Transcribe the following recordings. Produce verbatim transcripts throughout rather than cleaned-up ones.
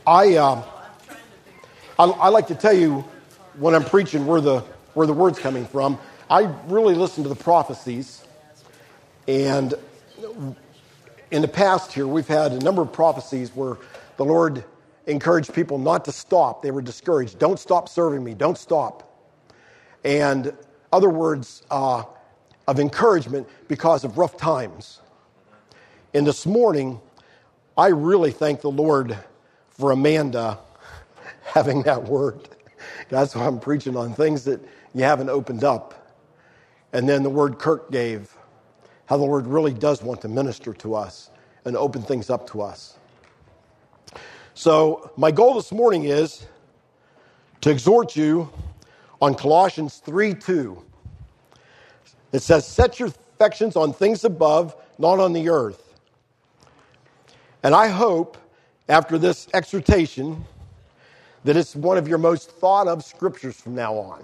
I, uh, I I like to tell you when I'm preaching where the where the word's coming from. I really listen to the prophecies, and in the past here we've had a number of prophecies where the Lord encouraged people not to stop. They were discouraged. Don't stop serving me. Don't stop. And other words uh, of encouragement because of rough times. And this morning, I really thank the Lord for Amanda having that word. That's why I'm preaching on things that you haven't opened up. And then the word Kirk gave, how the Lord really does want to minister to us and open things up to us. So my goal this morning is to exhort you on Colossians three two. It says, set your affections on things above, not on the earth. And I hope, after this exhortation, that it's one of your most thought of scriptures from now on.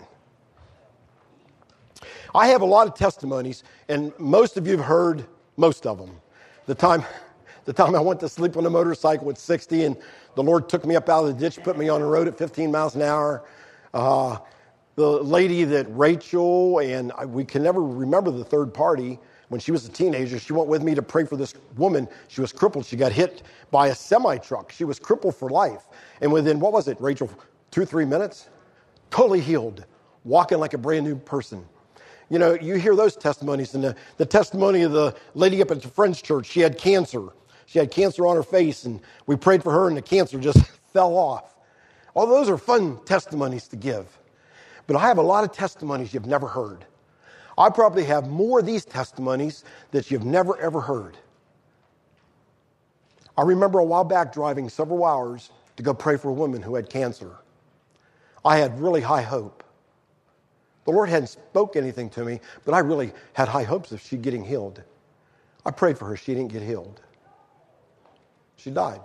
I have a lot of testimonies, and most of you have heard most of them. The time, the time I went to sleep on a motorcycle at sixty, and the Lord took me up out of the ditch, put me on the road at fifteen miles an hour. Uh, the lady that Rachel, and I, we can never remember the third party, when she was a teenager, she went with me to pray for this woman. She was crippled. She got hit by a semi-truck. She was crippled for life. And within, what was it, Rachel, two, three minutes? Totally healed, walking like a brand new person. You know, you hear those testimonies. And the, the testimony of the lady up at the Friends Church, she had cancer. She had cancer on her face, and we prayed for her, and the cancer just fell off. All those are fun testimonies to give. But I have a lot of testimonies you've never heard. I probably have more of these testimonies that you've never, ever heard. I remember a while back driving several hours to go pray for a woman who had cancer. I had really high hope. The Lord hadn't spoke anything to me, but I really had high hopes of she getting healed. I prayed for her. She didn't get healed. She died.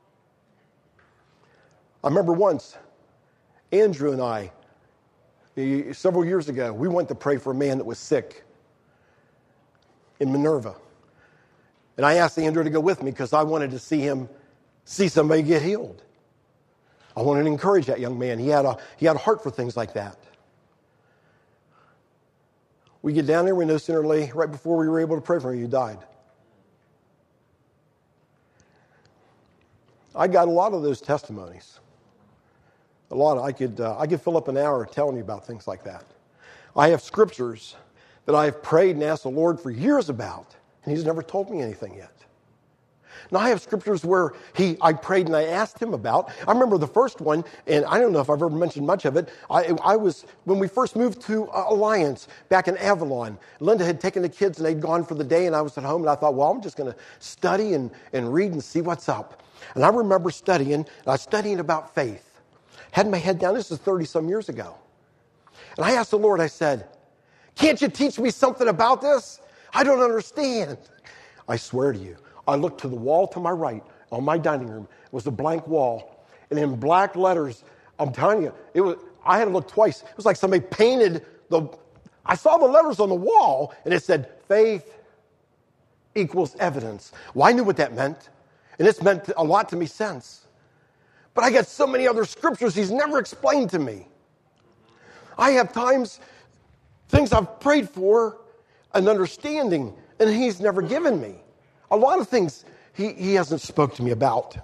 I remember once, Andrew and I, several years ago, we went to pray for a man that was sick in Minerva. And I asked Andrew to go with me because I wanted to see him, see somebody get healed. I wanted to encourage that young man. He had a, he had a heart for things like that. We get down there, we no sooner lay, right before we were able to pray for him, he died. I got a lot of those testimonies. A lot. Of, I could uh, I could fill up an hour telling you about things like that. I have scriptures that I have prayed and asked the Lord for years about, and He's never told me anything yet. Now I have scriptures where he I prayed and I asked Him about. I remember the first one, and I don't know if I've ever mentioned much of it. I, I was when we first moved to uh, Alliance back in Avalon. Linda had taken the kids and they'd gone for the day, and I was at home, and I thought, well, I'm just going to study and and read and see what's up. And I remember studying. And I was studying about faith. Had my head down. This is thirty-some years ago. And I asked the Lord, I said, can't you teach me something about this? I don't understand. I swear to you, I looked to the wall to my right on my dining room. It was a blank wall. And in black letters, I'm telling you, it was. I had to look twice. It was like somebody painted the, I saw the letters on the wall, and it said, faith equals evidence. Well, I knew what that meant. And it's meant a lot to me since. But I got so many other scriptures He's never explained to me. I have times, things I've prayed for, an understanding, and He's never given me. A lot of things He, he hasn't spoke to me about.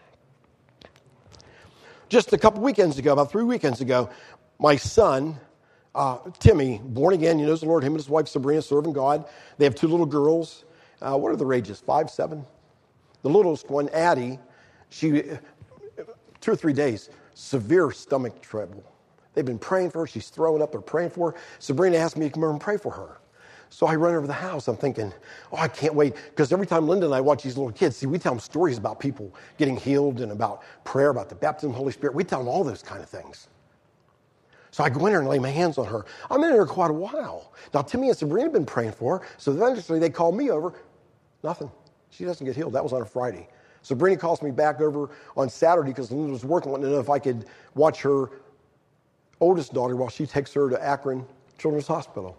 Just a couple weekends ago, about three weekends ago, my son, uh, Timmy, born again, he knows the Lord, him and his wife Sabrina serving God. They have two little girls. Uh, what are their ages? Five, seven? The littlest one, Addie, she... Two or three days, severe stomach trouble. They've been praying for her. She's throwing up. They're praying for her. Sabrina asked me to come over and pray for her. So I run over to the house. I'm thinking, oh, I can't wait. Because every time Linda and I watch these little kids, see, we tell them stories about people getting healed and about prayer, about the baptism of the Holy Spirit. We tell them all those kind of things. So I go in there and lay my hands on her. I'm in there quite a while. Now, Timmy and Sabrina have been praying for her. So eventually they call me over. Nothing. She doesn't get healed. That was on a Friday. Sabrina calls me back over on Saturday because Linda was working, wanting to know if I could watch her oldest daughter while she takes her to Akron Children's Hospital.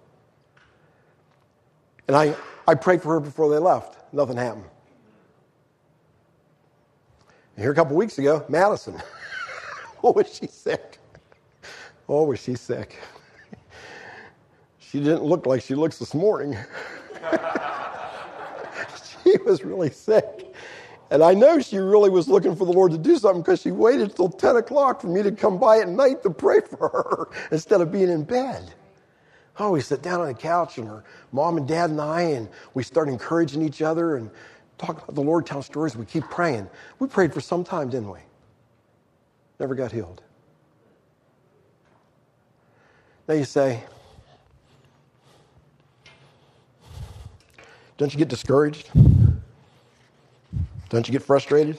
And I, I prayed for her before they left. Nothing happened. Here a couple weeks ago, Madison. Oh, was she sick? Oh, was she sick? She didn't look like she looks this morning. She was really sick. And I know she really was looking for the Lord to do something because she waited till ten o'clock for me to come by at night to pray for her instead of being in bed. Oh, we sit down on the couch and her mom and dad and I, and we start encouraging each other and talk about the Lord, tell stories. We keep praying. We prayed for some time, didn't we? Never got healed. Now you say, don't you get discouraged? Don't you get frustrated?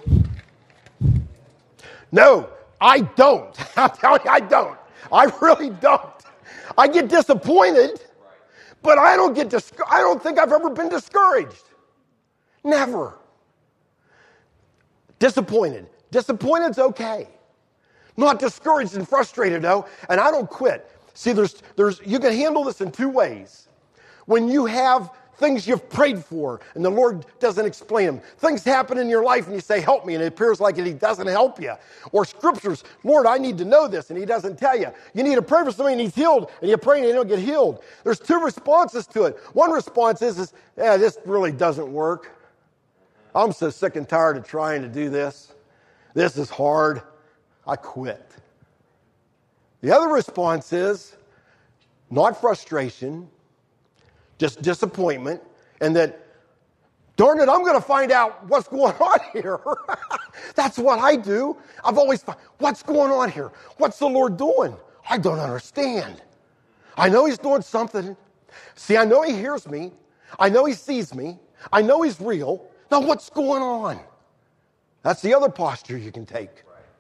No, I don't. I'm telling you, I don't. I really don't. I get disappointed, but I don't get dis- I don't think I've ever been discouraged. Never. Disappointed. Disappointed's okay. Not discouraged and frustrated, though, and I don't quit. See, there's, there's, you can handle this in two ways. When you have things you've prayed for and the Lord doesn't explain them. Things happen in your life and you say, help me, and it appears like He doesn't help you. Or scriptures, Lord, I need to know this, and He doesn't tell you. You need to pray for somebody and he's healed, and you pray and you don't get healed. There's two responses to it. One response is, is yeah, this really doesn't work. I'm so sick and tired of trying to do this. This is hard. I quit. The other response is not frustration, just disappointment, and that, darn it, I'm going to find out what's going on here. That's what I do. I've always thought, what's going on here? What's the Lord doing? I don't understand. I know He's doing something. See, I know He hears me. I know He sees me. I know He's real. Now, what's going on? That's the other posture you can take.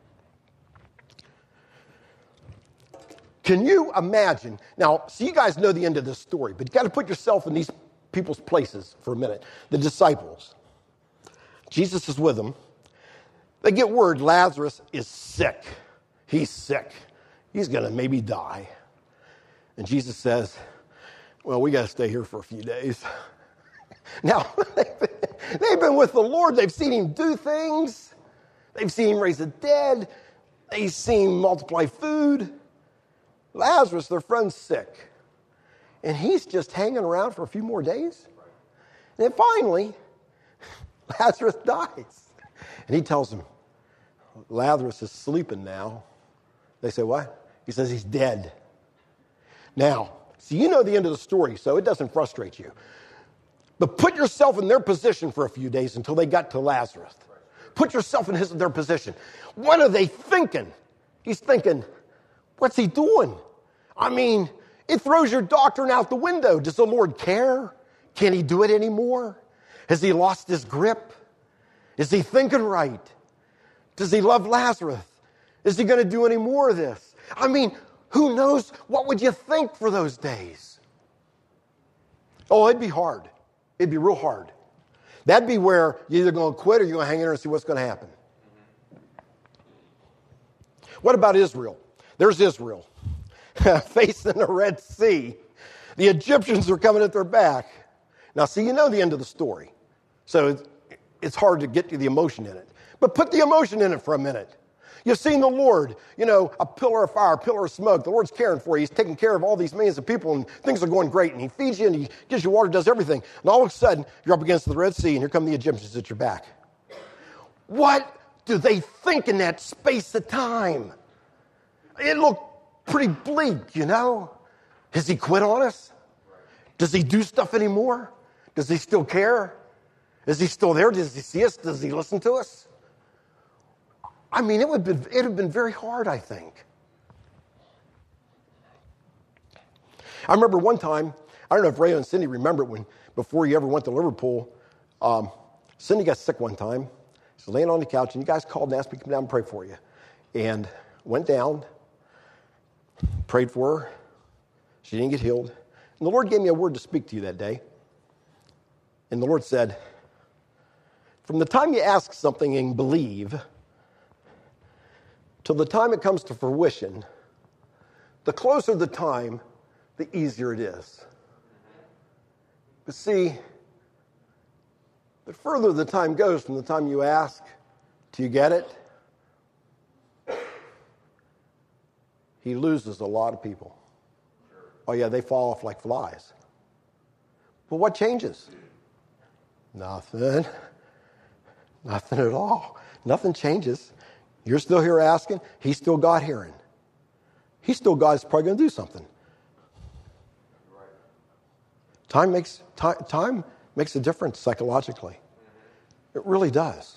Can you imagine? Now, so you guys know the end of this story, but you got to put yourself in these people's places for a minute. The disciples. Jesus is with them. They get word Lazarus is sick. He's sick. He's going to maybe die. And Jesus says, well, we got to stay here for a few days. Now, they've been, they've been with the Lord. They've seen Him do things. They've seen Him raise the dead. They've seen Him multiply food. Lazarus, their friend's sick. And he's just hanging around for a few more days. And then finally, Lazarus dies. And He tells them, Lazarus is sleeping now. They say, what? He says he's dead. Now, so you know the end of the story, so it doesn't frustrate you. But put yourself in their position for a few days until they got to Lazarus. Put yourself in his, their position. What are they thinking? He's thinking, what's he doing? I mean, it throws your doctrine out the window. Does the Lord care? Can He do it anymore? Has He lost His grip? Is He thinking right? Does He love Lazarus? Is He going to do any more of this? I mean, who knows? What would you think for those days? Oh, it'd be hard. It'd be real hard. That'd be where you're either going to quit or you're going to hang in there and see what's going to happen. What about Israel? There's Israel facing the Red Sea. The Egyptians are coming at their back. Now, see, you know the end of the story. So it's hard to get to the emotion in it. But put the emotion in it for a minute. You've seen the Lord, you know, a pillar of fire, a pillar of smoke. The Lord's caring for you. He's taking care of all these millions of people, and things are going great. And He feeds you, and He gives you water, does everything. And all of a sudden, you're up against the Red Sea, and here come the Egyptians at your back. What do they think in that space of time? It looked pretty bleak, you know. Has He quit on us? Does He do stuff anymore? Does He still care? Is He still there? Does He see us? Does He listen to us? I mean, it would be, it would have been very hard, I think. I remember one time, I don't know if Ray and Cindy remember it, when before you ever went to Liverpool, um, Cindy got sick one time. She was laying on the couch, and you guys called and asked me to come down and pray for you. And went down, prayed for her. She didn't get healed. And the Lord gave me a word to speak to you that day. And the Lord said, from the time you ask something and believe, till the time it comes to fruition, the closer the time, the easier it is. But see, the further the time goes from the time you ask Do you get it? He loses a lot of people. Oh yeah, they fall off like flies. But what changes? Nothing. Nothing at all. Nothing changes. You're still here asking. He's still God hearing. He's still God's probably going to do something. Time makes time, time makes a difference psychologically. It really does.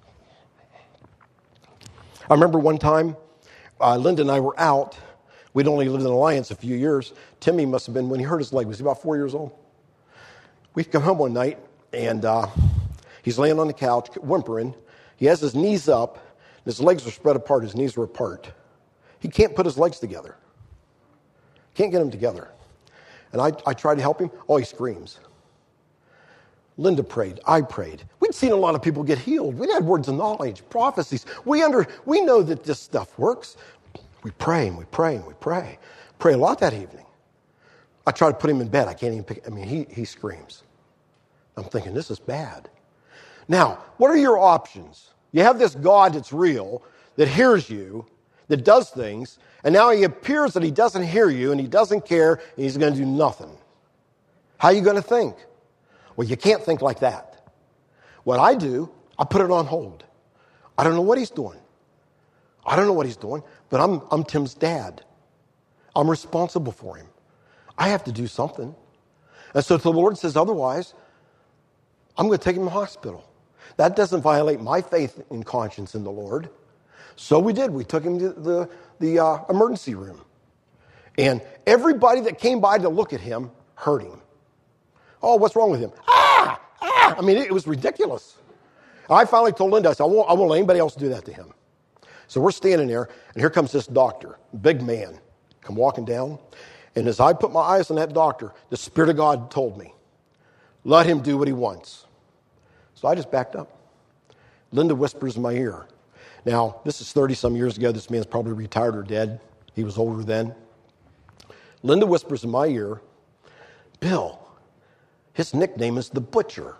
I remember one time, uh, Linda and I were out. We'd only lived in Alliance a few years. Timmy must have been, when he hurt his leg, was he about four years old? We'd come home one night, and uh, he's laying on the couch, whimpering. He has his knees up, and his legs are spread apart. His knees are apart. He can't put his legs together. Can't get them together. And I, I try to help him. Oh, he screams. Linda prayed. I prayed. We'd seen a lot of people get healed. We'd had words of knowledge, prophecies. We under we know that this stuff works. We pray and we pray and we pray. Pray a lot that evening. I try to put him in bed. I can't even pick. I mean, he he screams. I'm thinking, this is bad. Now, what are your options? You have this God that's real, that hears you, that does things, and now he appears that he doesn't hear you and he doesn't care and he's going to do nothing. How are you going to think? Well, you can't think like that. What I do, I put it on hold. I don't know what he's doing. I don't know what he's doing, but I'm I'm Tim's dad. I'm responsible for him. I have to do something. And so if the Lord says otherwise, I'm going to take him to the hospital. That doesn't violate my faith and conscience in the Lord. So we did. We took him to the, the uh, emergency room. And everybody that came by to look at him heard him. Oh, what's wrong with him? Ah! Ah! I mean, it, it was ridiculous. I finally told Linda, I said, I won't, I won't let anybody else do that to him. So we're standing there, and here comes this doctor, big man, come walking down. And as I put my eyes on that doctor, the Spirit of God told me, let him do what he wants. So I just backed up. Linda whispers in my ear. Now, this is thirty-some years ago. This man's probably retired or dead. He was older then. Linda whispers in my ear, Bill, his nickname is the Butcher.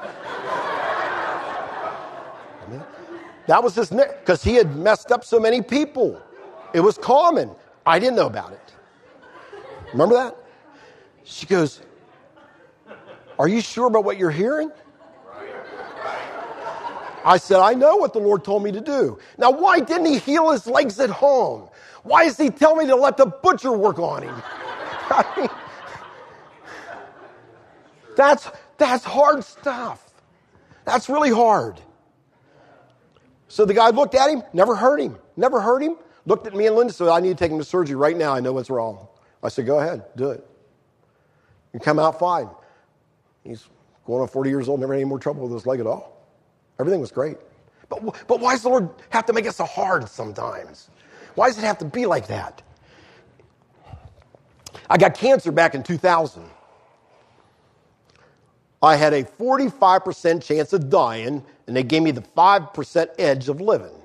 That was his nickname, because he had messed up so many people. It was common. I didn't know about it. Remember that? She goes, are you sure about what you're hearing? I said, I know what the Lord told me to do. Now, why didn't he heal his legs at home? Why does he tell me to let the butcher work on him? I mean, that's, that's hard stuff. That's really hard. So the guy looked at him, never hurt him, never hurt him, looked at me and Linda, said, I need to take him to surgery right now. I know what's wrong. I said, go ahead, do it. You come out fine. He's going on forty years old, never had any more trouble with his leg at all. Everything was great. But, but why does the Lord have to make it so hard sometimes? Why does it have to be like that? I got cancer back in two thousand. I had a forty-five percent chance of dying, and they gave me the five percent edge of living.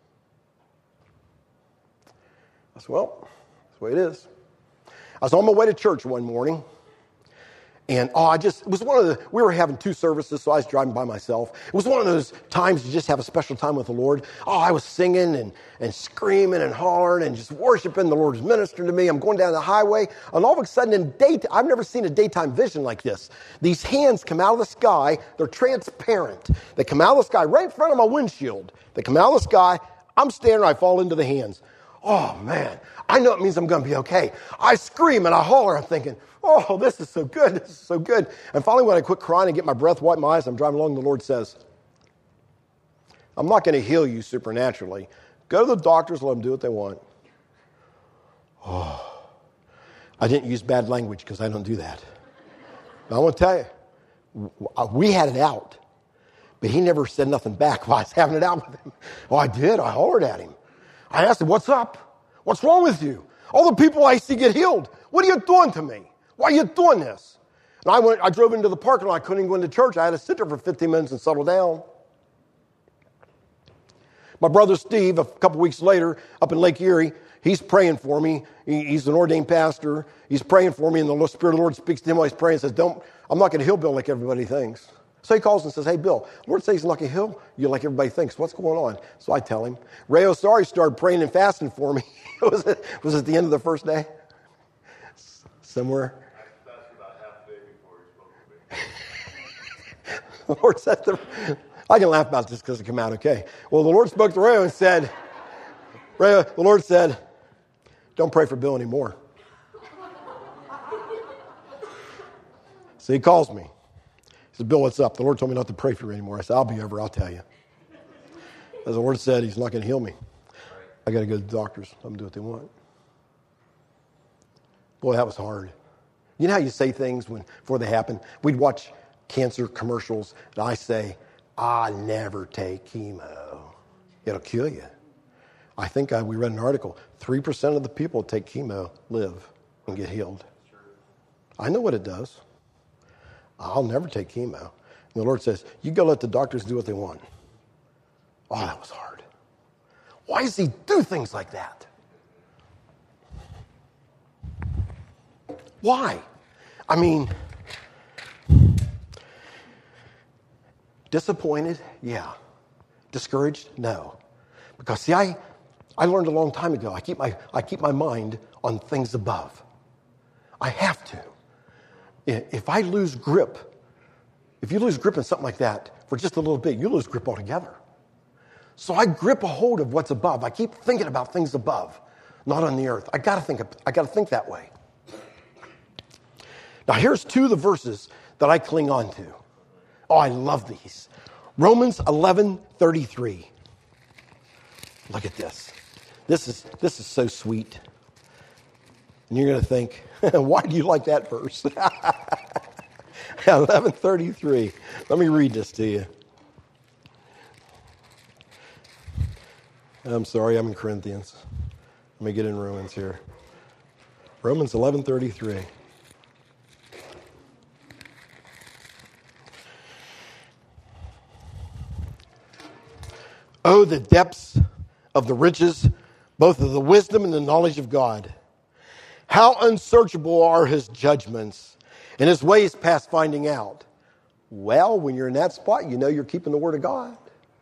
I said, well, that's the way it is. I was on my way to church one morning, and oh, I just, it was one of the, we were having two services, so I was driving by myself. It was one of those times you just have a special time with the Lord. Oh, I was singing and, and screaming and hollering and just worshiping. The Lord was ministering to me. I'm going down the highway, and all of a sudden in day, I've never seen a daytime vision like this. These hands come out of the sky. They're transparent. They come out of the sky right in front of my windshield. They come out of the sky. I'm standing, I fall into the hands. Oh, man, I know it means I'm going to be okay. I scream and I holler. I'm thinking, oh, this is so good. This is so good. And finally, when I quit crying and get my breath, wipe my eyes, I'm driving along, the Lord says, I'm not going to heal you supernaturally. Go to the doctors, let them do what they want. Oh, I didn't use bad language because I don't do that. But I want to tell you, we had it out. But he never said nothing back while I was having it out with him. Oh, I did. I hollered at him. I asked him, what's up? What's wrong with you? All the people I see get healed. What are you doing to me? Why are you doing this? And I went. I drove into the parking lot. I couldn't even go into church. I had to sit there for fifteen minutes and settle down. My brother Steve, a couple weeks later, up in Lake Erie, he's praying for me. He, he's an ordained pastor. He's praying for me, and the Spirit of the Lord speaks to him while he's praying and says, "Don't. I'm not going to heal Bill like everybody thinks. So he calls and says, hey, Bill, the Lord says he's not going to heal you like everybody thinks. What's going on? So I tell him. Ray Osari started praying and fasting for me. was, it, was it the end of the first day? Somewhere. I fasted about half a day before he spoke to me. The Lord said, to, I can laugh about this because it came out okay. Well, the Lord spoke to Ray and said, Ray, the Lord said, don't pray for Bill anymore. So he calls me. He said, Bill, what's up? The Lord told me not to pray for you anymore. I said, I'll be over. I'll tell you. As the Lord said, he's not going to heal me. I got to go to the doctors. Let them do what they want. Boy, that was hard. You know how you say things when before they happen? We'd watch cancer commercials, and I say, I never take chemo. It'll kill you. I think I, we read an article, three percent of the people that take chemo live and get healed. I know what it does. I'll never take chemo. And the Lord says, you go let the doctors do what they want. Oh, that was hard. Why does he do things like that? Why? I mean, disappointed? Yeah. Discouraged? No. Because see, I, I learned a long time ago, I keep my I keep my mind on things above. I have to. If I lose grip, if you lose grip in something like that for just a little bit, you lose grip altogether. So I grip a hold of what's above. I keep thinking about things above, not on the earth. I gotta think. I gotta think that way. Now here's two of the verses that I cling on to. Oh, I love these. Romans eleven thirty-three. Look at this. This is this is so sweet. And you're going to think, why do you like that verse? eleven thirty-three. Let me read this to you. I'm sorry, I'm in Corinthians. Let me get in Romans here. Romans eleven thirty-three. Oh, the depths of the riches, both of the wisdom and the knowledge of God. How unsearchable are his judgments, and his ways past finding out. Well, when you're in that spot, you know you're keeping the word of God.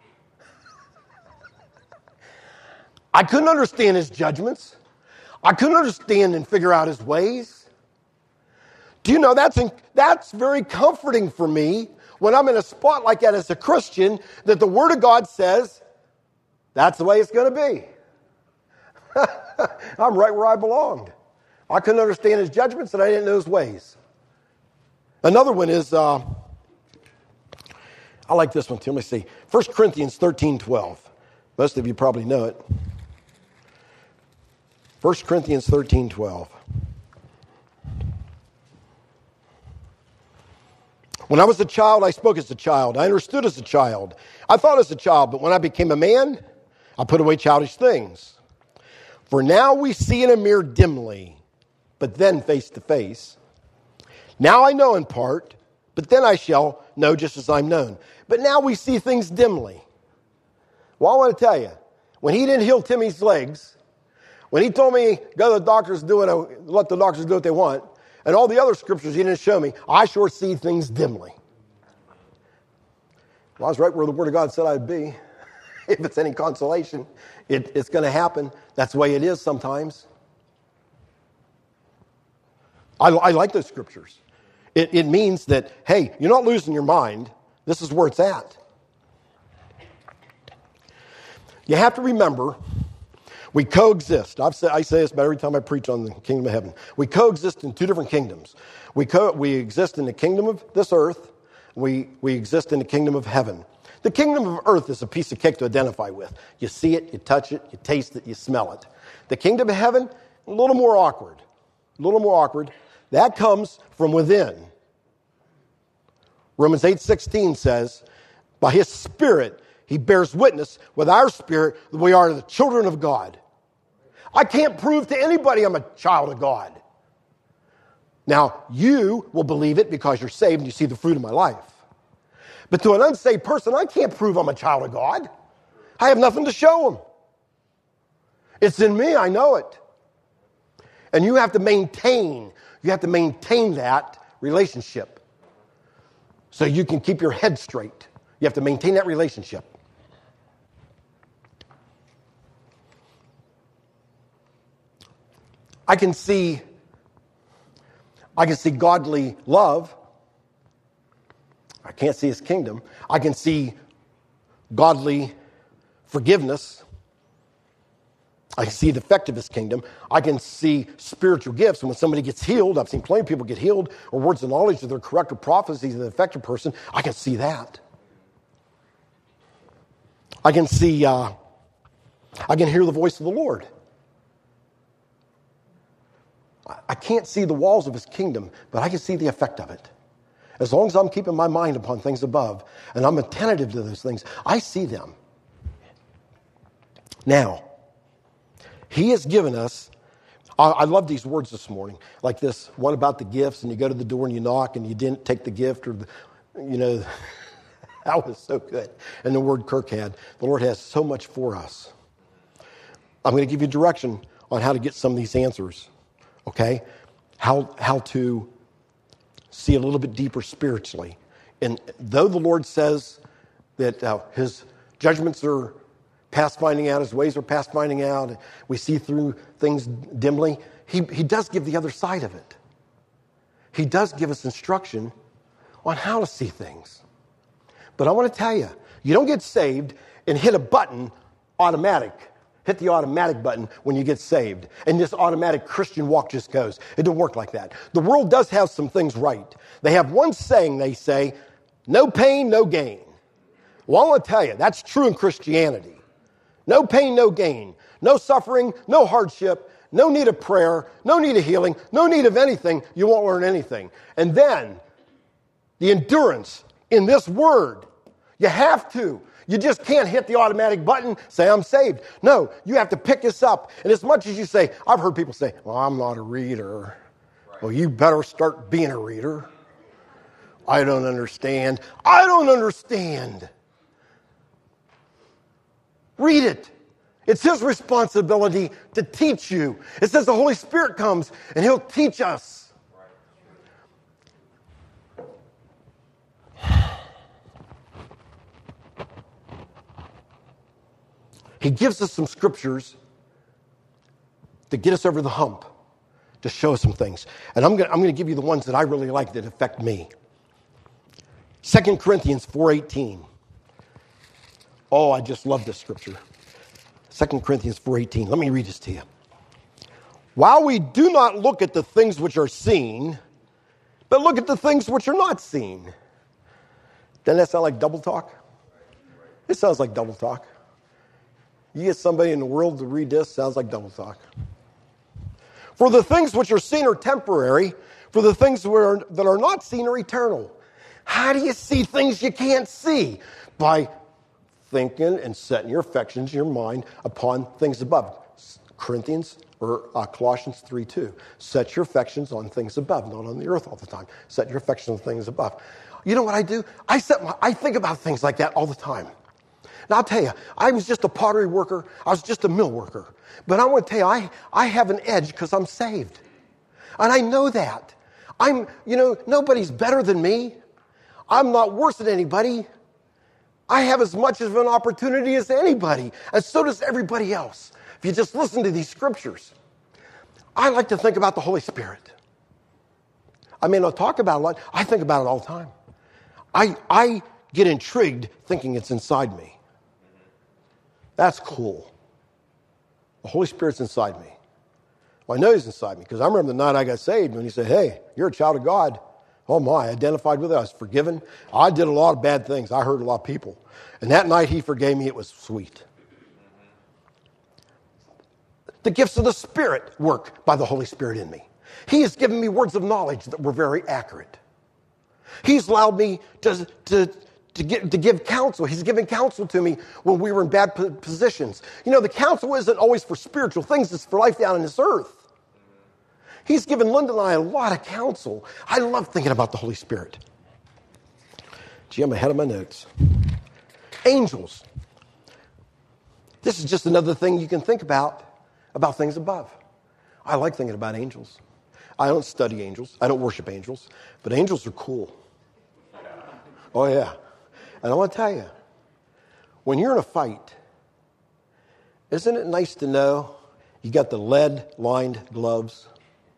I couldn't understand his judgments. I couldn't understand and figure out his ways. Do you know that's in, that's very comforting for me when I'm in a spot like that as a Christian, that the word of God says that's the way it's going to be. I'm right where I belonged. I couldn't understand his judgments and I didn't know his ways. Another one is, uh, I like this one too. Let me see. First Corinthians thirteen twelve. Most of you probably know it. First Corinthians thirteen twelve. When I was a child, I spoke as a child. I understood as a child. I thought as a child, but when I became a man, I put away childish things. For now we see in a mirror dimly, but then face to face. Now I know in part, but then I shall know just as I'm known. But now we see things dimly. Well, I want to tell you, when he didn't heal Timmy's legs, when he told me, go to the doctors, do it, let the doctors do what they want, and all the other scriptures he didn't show me, I sure see things dimly. Well, I was right where the Word of God said I'd be. If it's any consolation, it, it's going to happen. That's the way it is sometimes. I, I like those scriptures. It, it means that, hey, you're not losing your mind. This is where it's at. You have to remember, we coexist. I've said, I say this about every time I preach on the kingdom of heaven. We coexist in two different kingdoms. We co- we exist in the kingdom of this earth. We, we exist in the kingdom of heaven. The kingdom of earth is a piece of cake to identify with. You see it, you touch it, you taste it, you smell it. The kingdom of heaven, a little more awkward. A little more awkward. That comes from within. Romans eight sixteen says, by his Spirit, he bears witness with our spirit that we are the children of God. I can't prove to anybody I'm a child of God. Now, you will believe it because you're saved and you see the fruit of my life. But to an unsaved person, I can't prove I'm a child of God. I have nothing to show them. It's in me, I know it. And you have to maintain, you have to maintain that relationship. so you can keep your head straight. You have to maintain that relationship. I can see, I can see godly love. I can't see his kingdom. I can see godly forgiveness. I can see the effect of his kingdom. I can see spiritual gifts. And when somebody gets healed, I've seen plenty of people get healed, or words of knowledge that are correct, or prophecies that affect a person. I can see that. I can see, uh, I can hear the voice of the Lord. I can't see the walls of his kingdom, but I can see the effect of it. As long as I'm keeping my mind upon things above, and I'm attentive to those things, I see them. Now, he has given us, I, I love these words this morning, like this one about the gifts, and you go to the door and you knock, and you didn't take the gift, or, the, you know, that was so good. And the word Kirk had, the Lord has so much for us. I'm going to give you direction on how to get some of these answers, okay? How, how to see a little bit deeper spiritually. And though the Lord says that uh, his judgments are past finding out, his ways are past finding out, we see through things dimly, he, he does give the other side of it. He does give us instruction on how to see things. But I want to tell you, you don't get saved and hit a button automatic. Hit the automatic button when you get saved. And this automatic Christian walk just goes. It don't work like that. The world does have some things right. They have one saying, they say, no pain, no gain. Well, I want to tell you, that's true in Christianity. No pain, no gain. No suffering, no hardship, no need of prayer, no need of healing, no need of anything. You won't learn anything. And then, the endurance in this word. You have to. You just can't hit the automatic button, say, I'm saved. No, you have to pick this up. And as much as you say, I've heard people say, well, I'm not a reader. Right. Well, you better start being a reader. I don't understand. I don't understand. Read it. It's his responsibility to teach you. It says the Holy Spirit comes and he'll teach us. He gives us some scriptures to get us over the hump, to show us some things. And I'm going I'm going to give you the ones that I really like that affect me. Second Corinthians four eighteen. Oh, I just love this scripture. Second Corinthians four eighteen. Let me read this to you. While we do not look at the things which are seen, but look at the things which are not seen. Doesn't that sound like double talk? It sounds like double talk. You get somebody in the world to read this, sounds like double talk. For the things which are seen are temporary, for the things that are, that are not seen are eternal. How do you see things you can't see? By thinking and setting your affections, your mind, upon things above. Corinthians, or uh, Colossians three two. Set your affections on things above, not on the earth all the time. Set your affections on things above. You know what I do? I set my, I think about things like that all the time. Now, I'll tell you, I was just a pottery worker. I was just a mill worker. But I want to tell you, I, I have an edge because I'm saved. And I know that. I'm, you know, nobody's better than me. I'm not worse than anybody. I have as much of an opportunity as anybody. And so does everybody else. If you just listen to these scriptures. I like to think about the Holy Spirit. I may not talk about it a lot. I think about it all the time. I, I get intrigued thinking it's inside me. That's cool. The Holy Spirit's inside me. Well, I know he's inside me because I remember the night I got saved when he said, hey, you're a child of God. Oh my, I identified with it. I was forgiven. I did a lot of bad things. I hurt a lot of people. And that night he forgave me. It was sweet. The gifts of the Spirit work by the Holy Spirit in me. He has given me words of knowledge that were very accurate. He's allowed me to, to, to, get, to give counsel. He's given counsel to me when we were in bad positions. You know, the counsel isn't always for spiritual things. It's for life down on this earth. He's given Linda and I a lot of counsel. I love thinking about the Holy Spirit. Gee, I'm ahead of my notes. Angels. This is just another thing you can think about, about things above. I like thinking about angels. I don't study angels. I don't worship angels. But angels are cool. Oh, yeah. And I want to tell you, when you're in a fight, isn't it nice to know you got the lead-lined gloves?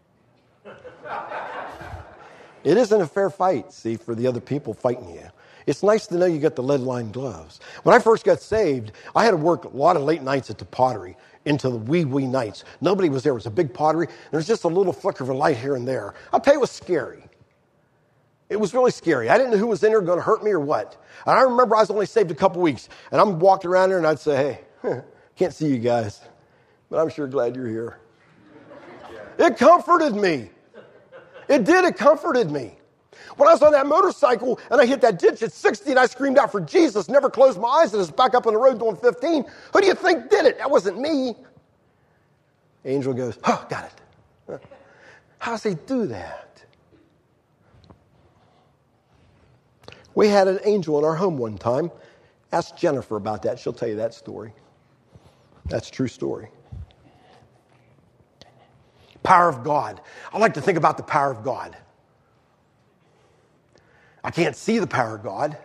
It isn't a fair fight, see, for the other people fighting you. It's nice to know you got the lead-lined gloves. When I first got saved, I had to work a lot of late nights at the pottery into the wee, wee nights. Nobody was there. It was a big pottery. There was just a little flicker of a light here and there. I'll tell you, it was scary. It was really scary. I didn't know who was in there going to hurt me or what. And I remember I was only saved a couple weeks. And I'm walking around there and I'd say, hey, can't see you guys, but I'm sure glad you're here. It comforted me. It did. It comforted me. When I was on that motorcycle and I hit that ditch at sixty and I screamed out for Jesus, never closed my eyes, and was back up on the road doing fifteen, who do you think did it? That wasn't me. Angel goes, oh, got it. How does he do that? We had an angel in our home one time. Ask Jennifer about that. She'll tell you that story. That's a true story. Power of God. I like to think about the power of God. I can't see the power of God.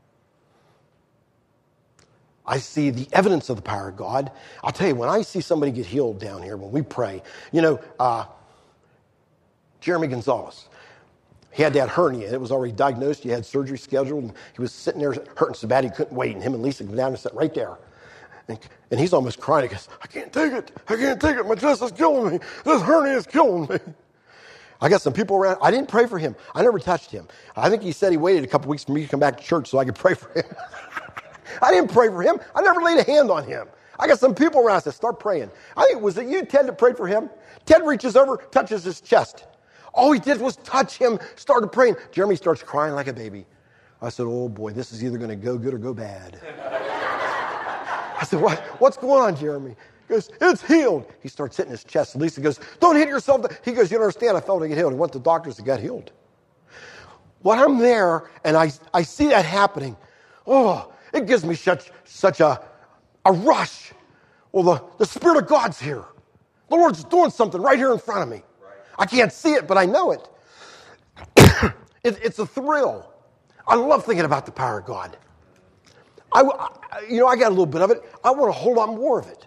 I see the evidence of the power of God. I'll tell you, when I see somebody get healed down here, when we pray, you know, uh, Jeremy Gonzalez, he had that hernia. It was already diagnosed. He had surgery scheduled. And he was sitting there hurting so bad he couldn't wait. And him and Lisa came down and sat right there. And, and he's almost crying. He goes, I can't take it. I can't take it. My chest is killing me. This hernia is killing me. I got some people around. I didn't pray for him. I never touched him. I think he said he waited a couple weeks for me to come back to church so I could pray for him. I didn't pray for him. I never laid a hand on him. I got some people around. I said, start praying. I think, was it you, Ted, that prayed for him? Ted reaches over, touches his chest. All he did was touch him, started praying. Jeremy starts crying like a baby. I said, oh, boy, this is either going to go good or go bad. I said, what? What's going on, Jeremy? He goes, it's healed. He starts hitting his chest. Lisa goes, don't hit yourself. He goes, you don't understand. I felt it get healed. He went to the doctors and got healed. When I'm there and I, I see that happening, oh, it gives me such, such a, a rush. Well, the, the Spirit of God's here. The Lord's doing something right here in front of me. I can't see it, but I know it. it. It's a thrill. I love thinking about the power of God. I, I, you know, I got a little bit of it. I want a whole lot more of it.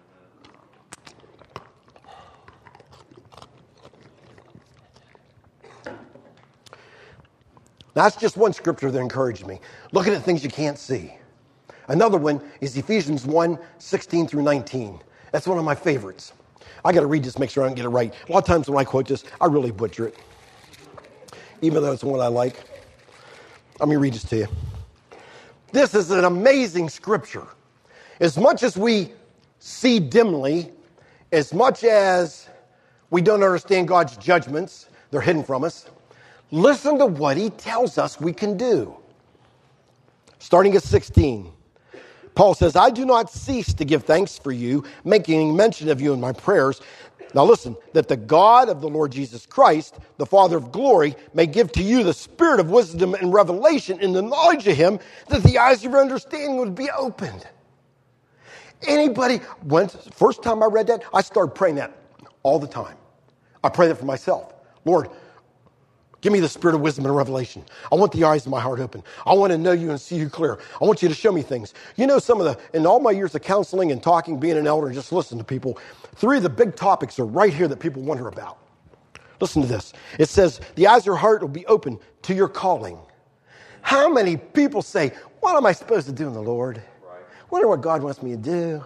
That's just one scripture that encouraged me. Looking at things you can't see. Another one is Ephesians one, sixteen through nineteen. That's one of my favorites. I got to read this, make sure I don't get it right. A lot of times when I quote this, I really butcher it. Even though it's one I like. Let me read this to you. This is an amazing scripture. As much as we see dimly, as much as we don't understand God's judgments, they're hidden from us, listen to what he tells us we can do. Starting at sixteen. Paul says, I do not cease to give thanks for you, making mention of you in my prayers. Now listen, that the God of the Lord Jesus Christ, the Father of glory, may give to you the spirit of wisdom and revelation in the knowledge of him, that the eyes of your understanding would be opened. Anybody, when, first time I read that, I started praying that all the time. I pray that for myself. Lord, give me the spirit of wisdom and revelation. I want the eyes of my heart open. I want to know you and see you clear. I want you to show me things. You know, some of the, in all my years of counseling and talking, being an elder, and just listening to people, three of the big topics are right here that people wonder about. Listen to this. It says, the eyes of your heart will be open to your calling. How many people say, what am I supposed to do in the Lord? Right. Wonder what God wants me to do.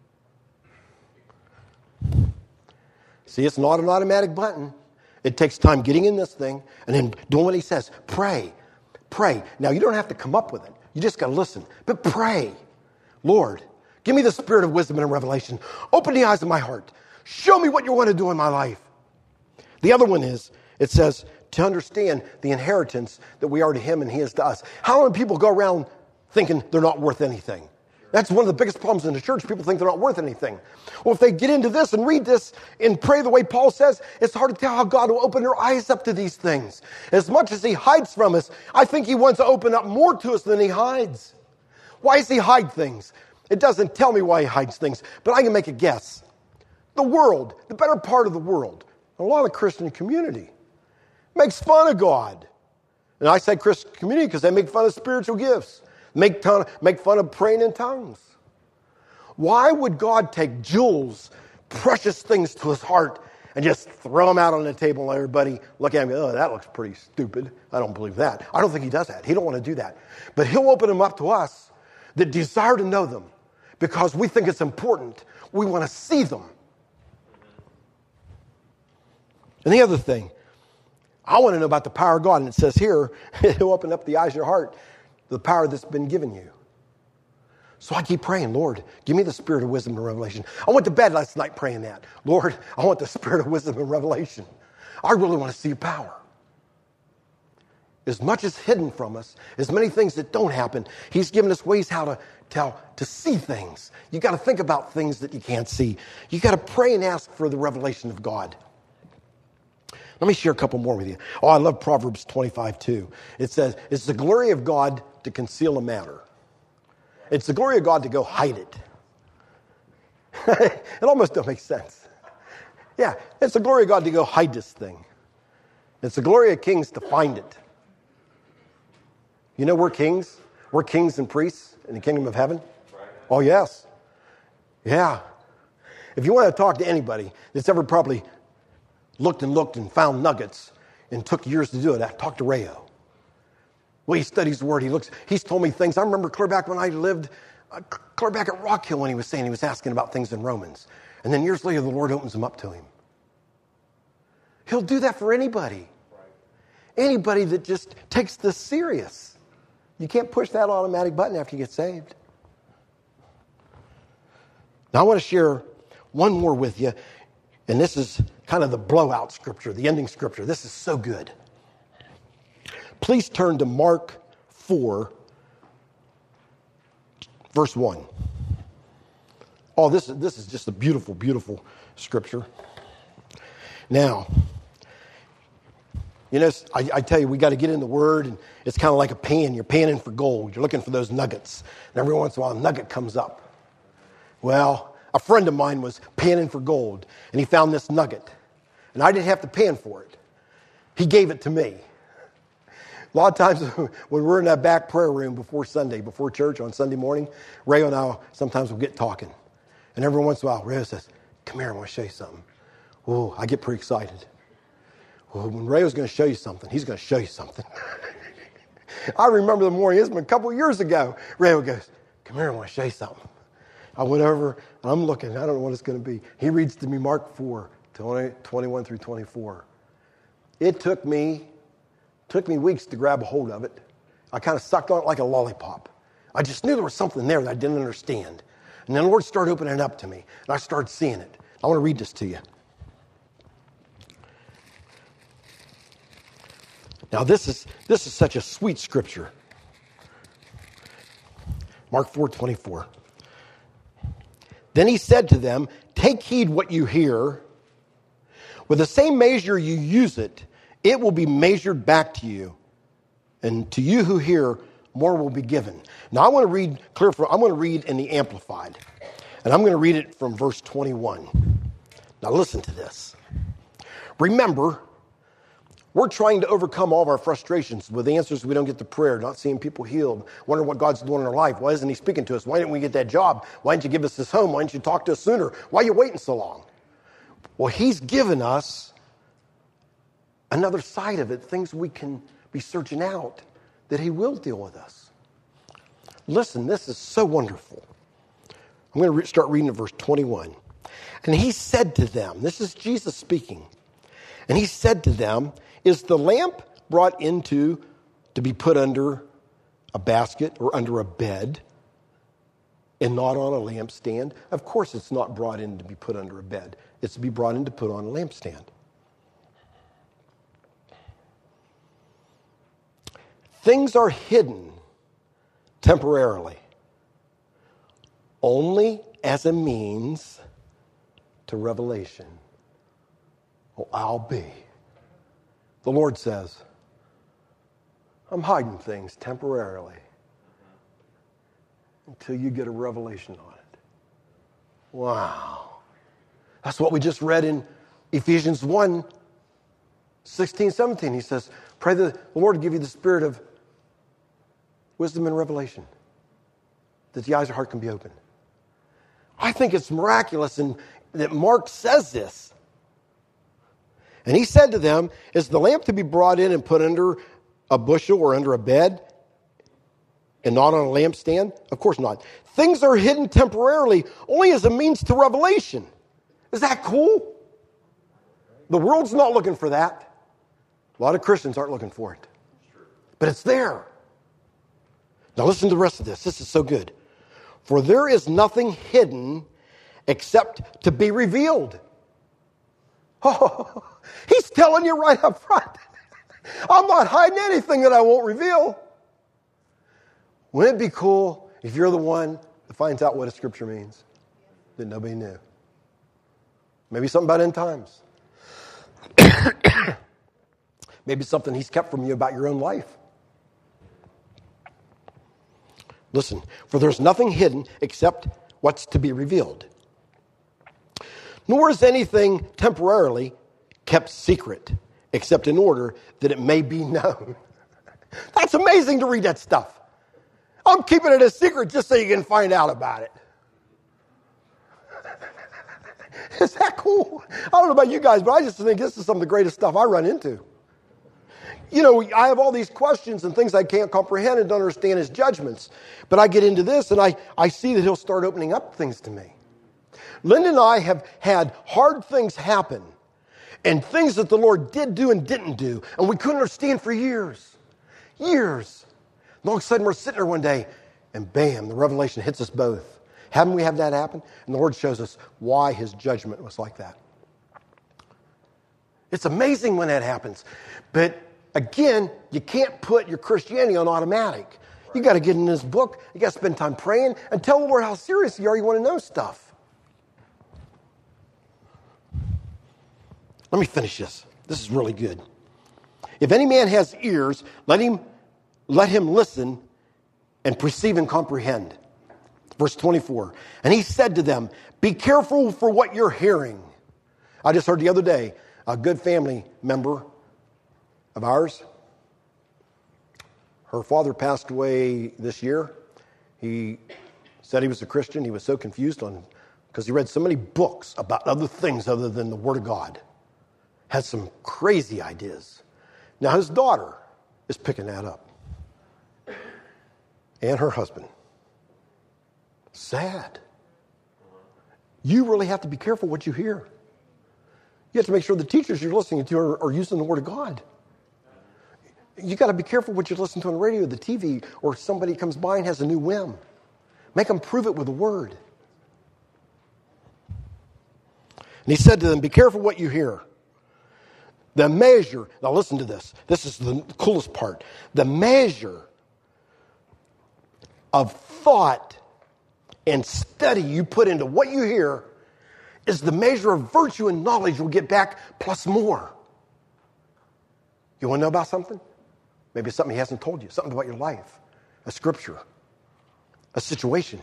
See, it's not an automatic button. It takes time getting in this thing and then doing what he says. Pray. Pray. Now, you don't have to come up with it. You just got to listen. But pray. Lord, give me the spirit of wisdom and revelation. Open the eyes of my heart. Show me what you want to do in my life. The other one is, it says, to understand the inheritance that we are to him and he is to us. How many people go around thinking they're not worth anything? That's one of the biggest problems in the church. People think they're not worth anything. Well, if they get into this and read this and pray the way Paul says, it's hard to tell how God will open their eyes up to these things. As much as he hides from us, I think he wants to open up more to us than he hides. Why does he hide things? It doesn't tell me why he hides things, but I can make a guess. The world, the better part of the world, a lot of the Christian community, makes fun of God. And I say Christian community because they make fun of spiritual gifts, make, ton, make fun of praying in tongues. Why would God take jewels, precious things to his heart, and just throw them out on the table and let everybody look at him and go, oh, that looks pretty stupid. I don't believe that. I don't think he does that. He don't want to do that. But he'll open them up to us that desire to know them because we think it's important. We want to see them. And the other thing, I want to know about the power of God. And it says here, he'll open up the eyes of your heart, the power that's been given you. So I keep praying, Lord, give me the spirit of wisdom and revelation. I went to bed last night praying that. Lord, I want the spirit of wisdom and revelation. I really want to see your power. As much as hidden from us, as many things that don't happen, he's given us ways how to tell, to see things. You got to think about things that you can't see. You got to pray and ask for the revelation of God. Let me share a couple more with you. Oh, I love Proverbs twenty-five two. It says, it's the glory of God to conceal a matter. It's the glory of God to go hide it. It almost don't make sense. Yeah, it's the glory of God to go hide this thing. It's the glory of kings to find it. You know we're kings? We're kings and priests in the kingdom of heaven? Oh, yes. Yeah. If you want to talk to anybody that's ever probably looked and looked and found nuggets and took years to do it, talk to Rayo. Well, he studies the word. He looks. He's told me things. I remember clear back when I lived, uh, clear back at Rock Hill when he was saying he was asking about things in Romans. And then years later, the Lord opens them up to him. He'll do that for anybody. Anybody that just takes this serious. You can't push that automatic button after you get saved. Now, I want to share one more with you. And this is kind of the blowout scripture, the ending scripture. This is so good. Please turn to Mark four, verse one. Oh, this, this is just a beautiful, beautiful scripture. Now, you know, I, I tell you, we got to get in the Word, and it's kind of like a pan. You're panning for gold. You're looking for those nuggets. And every once in a while, a nugget comes up. Well, a friend of mine was panning for gold, and he found this nugget. And I didn't have to pan for it. He gave it to me. A lot of times when we're in that back prayer room before Sunday, before church on Sunday morning, Ray and I sometimes will get talking. And every once in a while, Ray says, come here, I want to show you something. Oh, I get pretty excited. Well, when Ray was going to show you something, he's going to show you something. I remember the morning, it's been a couple of years ago, Ray goes, come here, I want to show you something. I went over, and I'm looking, I don't know what it's going to be. He reads to me Mark four, twenty-one through twenty-four. It took me Took me weeks to grab a hold of it. I kind of sucked on it like a lollipop. I just knew there was something there that I didn't understand. And then the Lord started opening it up to me, and I started seeing it. I want to read this to you. Now, this is this is such a sweet scripture. Mark four twenty-four. Then he said to them, take heed what you hear. With the same measure you use it, it will be measured back to you. And to you who hear, more will be given. Now I want to read clear from, I'm going to read in the Amplified. And I'm going to read it from verse twenty-one. Now listen to this. Remember, we're trying to overcome all of our frustrations with the answers we don't get to prayer, not seeing people healed, wondering what God's doing in our life. Why isn't he speaking to us? Why didn't we get that job? Why didn't you give us this home? Why didn't you talk to us sooner? Why are you waiting so long? Well, he's given us another side of it, things we can be searching out, that he will deal with us. Listen, this is so wonderful. I'm going to re- start reading at verse twenty-one. And he said to them, this is Jesus speaking, and he said to them, is the lamp brought into to be put under a basket or under a bed and not on a lampstand? Of course it's not brought in to be put under a bed. It's to be brought in to put on a lampstand. Things are hidden temporarily only as a means to revelation. Oh, I'll be. The Lord says, I'm hiding things temporarily until you get a revelation on it. Wow. That's what we just read in Ephesians one, sixteen, seventeen, he says, pray that the Lord give you the spirit of wisdom and revelation, that the eyes of your heart can be opened. I think it's miraculous and that Mark says this. And he said to them, is the lamp to be brought in and put under a bushel or under a bed and not on a lampstand? Of course not. Things are hidden temporarily only as a means to revelation. Is that cool? The world's not looking for that. A lot of Christians aren't looking for it. But it's there. Now listen to the rest of this. This is so good. For there is nothing hidden except to be revealed. Oh, he's telling you right up front. I'm not hiding anything that I won't reveal. Wouldn't it be cool if you're the one that finds out what a scripture means that nobody knew? Maybe something about end times. Maybe something he's kept from you about your own life. Listen, for there's nothing hidden except what's to be revealed. Nor is anything temporarily kept secret, except in order that it may be known. That's amazing to read that stuff. I'm keeping it a secret just so you can find out about it. Is that cool? I don't know about you guys, but I just think this is some of the greatest stuff I run into. You know, I have all these questions and things I can't comprehend and don't understand his judgments. But I get into this and I, I see that he'll start opening up things to me. Linda and I have had hard things happen and things that the Lord did do and didn't do. And we couldn't understand for years. Years. And all of a sudden we're sitting there one day and bam, the revelation hits us both. Haven't we had that happen? And the Lord shows us why his judgment was like that. It's amazing when that happens. But again, you can't put your Christianity on automatic. You got to get in this book. You got to spend time praying and tell the Lord how serious you are. You want to know stuff. Let me finish this. This is really good. If any man has ears, let him let him listen and perceive and comprehend. Verse twenty-four. And he said to them, be careful for what you're hearing. I just heard the other day a good family member of ours. Her father passed away this year. He said he was a Christian. He was so confused on because he read so many books about other things other than the Word of God. Had some crazy ideas. Now his daughter is picking that up. And her husband. Sad. You really have to be careful what you hear. You have to make sure the teachers you're listening to are, are using the Word of God. You got to be careful what you listen to on the radio, the T V, or somebody comes by and has a new whim. Make them prove it with the Word. And he said to them, be careful what you hear. The measure, now listen to this. This is the coolest part. The measure of thought and study you put into what you hear is the measure of virtue and knowledge you'll get back plus more. You want to know about something? Maybe it's something he hasn't told you, something about your life, a scripture, a situation.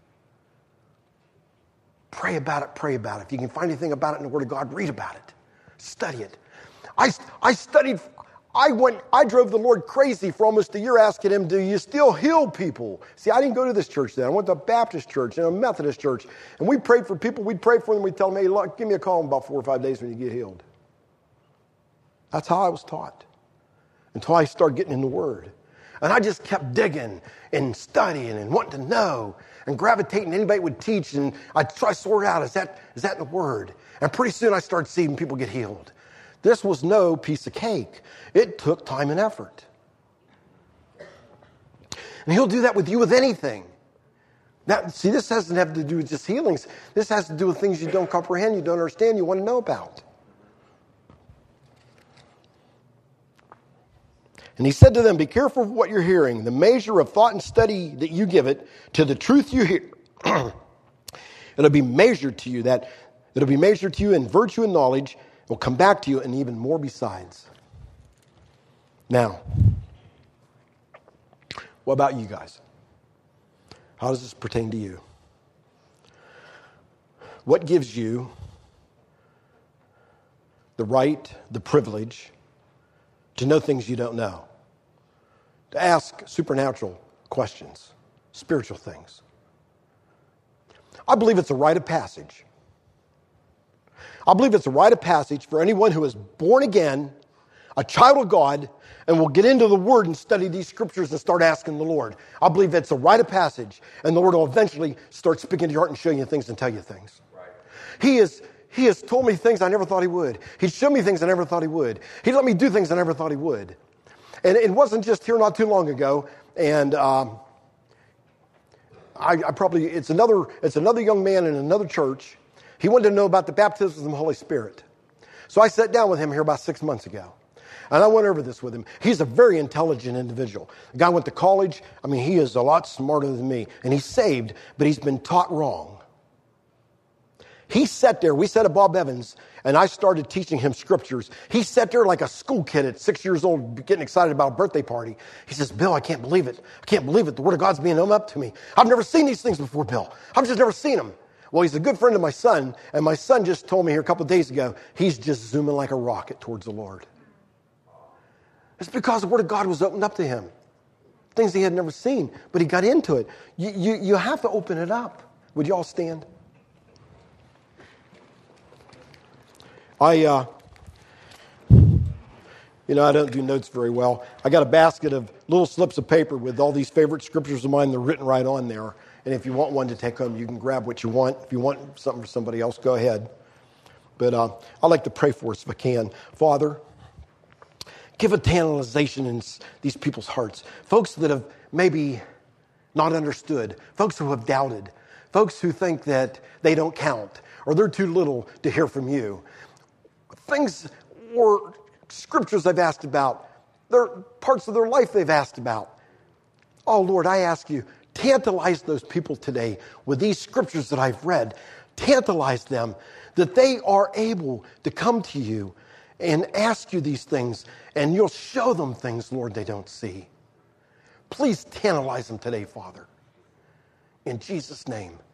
Pray about it, pray about it. If you can find anything about it in the Word of God, read about it. Study it. I, I studied, I went, I drove the Lord crazy for almost a year asking him, do you still heal people? See, I didn't go to this church then. I went to a Baptist church and a Methodist church. And we prayed for people. We'd pray for them. We'd tell them, hey, look, give me a call in about four or five days when you get healed. That's how I was taught. Until I started getting in the Word. And I just kept digging and studying and wanting to know and gravitating. Anybody would teach and I'd try to sort out, is that, is that in the Word? And pretty soon I started seeing people get healed. This was no piece of cake. It took time and effort. And he'll do that with you with anything. Now, see, this doesn't have to do with just healings. This has to do with things you don't comprehend, you don't understand, you want to know about. And he said to them, be careful of what you're hearing. The measure of thought and study that you give it to the truth you hear, it'll be measured to you. That it'll be measured to you in virtue and knowledge. It will come back to you and even more besides. Now, what about you guys? How does this pertain to you? What gives you the right, the privilege, to know things you don't know, to ask supernatural questions, spiritual things. I believe it's a rite of passage. I believe it's a rite of passage for anyone who is born again, a child of God, and will get into the Word and study these scriptures and start asking the Lord. I believe it's a rite of passage, and the Lord will eventually start speaking to your heart and showing you things and tell you things. Right. He is He has told me things I never thought he would. He showed me things I never thought he would. He let me do things I never thought he would. And it wasn't just here not too long ago. And um, I, I probably it's another it's another young man in another church. He wanted to know about the baptism of the Holy Spirit. So I sat down with him here about six months ago. And I went over this with him. He's a very intelligent individual. The guy went to college. I mean, he is a lot smarter than me. And he's saved, but he's been taught wrong. He sat there. We sat at Bob Evans, and I started teaching him scriptures. He sat there like a school kid at six years old, getting excited about a birthday party. He says, Bill, I can't believe it. I can't believe it. The Word of God's being opened up to me. I've never seen these things before, Bill. I've just never seen them. Well, he's a good friend of my son, and my son just told me here a couple of days ago, he's just zooming like a rocket towards the Lord. It's because the Word of God was opened up to him. Things he had never seen, but he got into it. You, you, you have to open it up. Would you all stand? I, uh, you know, I don't do notes very well. I got a basket of little slips of paper with all these favorite scriptures of mine. They're written right on there. And if you want one to take home, you can grab what you want. If you want something for somebody else, go ahead. But uh, I'd like to pray for us if I can. Father, give a tantalization in these people's hearts. Folks that have maybe not understood. Folks who have doubted. Folks who think that they don't count or they're too little to hear from you. Things or scriptures they've asked about. They're parts of their life they've asked about. Oh, Lord, I ask you, tantalize those people today with these scriptures that I've read. Tantalize them that they are able to come to you and ask you these things, and you'll show them things, Lord, they don't see. Please tantalize them today, Father. In Jesus' name.